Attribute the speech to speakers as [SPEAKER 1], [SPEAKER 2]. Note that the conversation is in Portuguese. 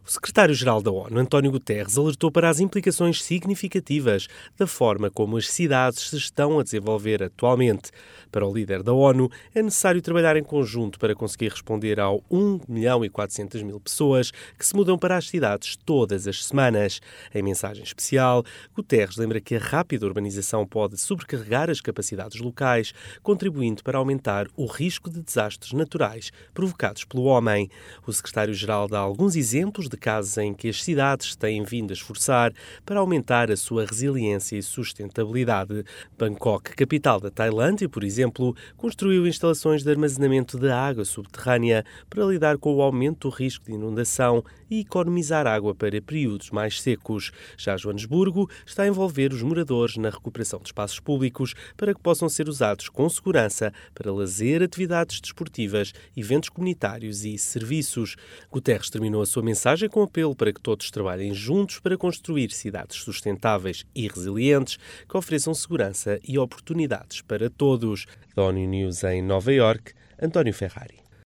[SPEAKER 1] O secretário-geral da ONU, António Guterres, alertou para as implicações significativas da forma como as cidades se estão a desenvolver atualmente. Para o líder da ONU, é necessário trabalhar em conjunto para conseguir responder ao 1.400.000 pessoas que se mudam para as cidades todas as semanas. Em mensagem especial, Guterres lembra que a rápida urbanização pode sobrecarregar as capacidades locais, contribuindo para aumentar o risco de desastres naturais provocados pelo homem. O secretário-geral dá alguns exemplos de casos em que as cidades têm vindo a esforçar para aumentar a sua resiliência e sustentabilidade. Bangkok, capital da Tailândia, por exemplo, construiu instalações de armazenamento de água subterrânea para lidar com o aumento do risco de inundação e economizar água para períodos mais secos. Já Joanesburgo está a envolver os moradores na recuperação de espaços públicos para que possam ser usados com segurança para lazer, atividades desportivas, eventos comunitários e serviços. Guterres terminou a sua mensagem com apelo para que todos trabalhem juntos para construir cidades sustentáveis e resilientes que ofereçam segurança e oportunidades para todos. Da ONU News em Nova Iorque, António Ferrari.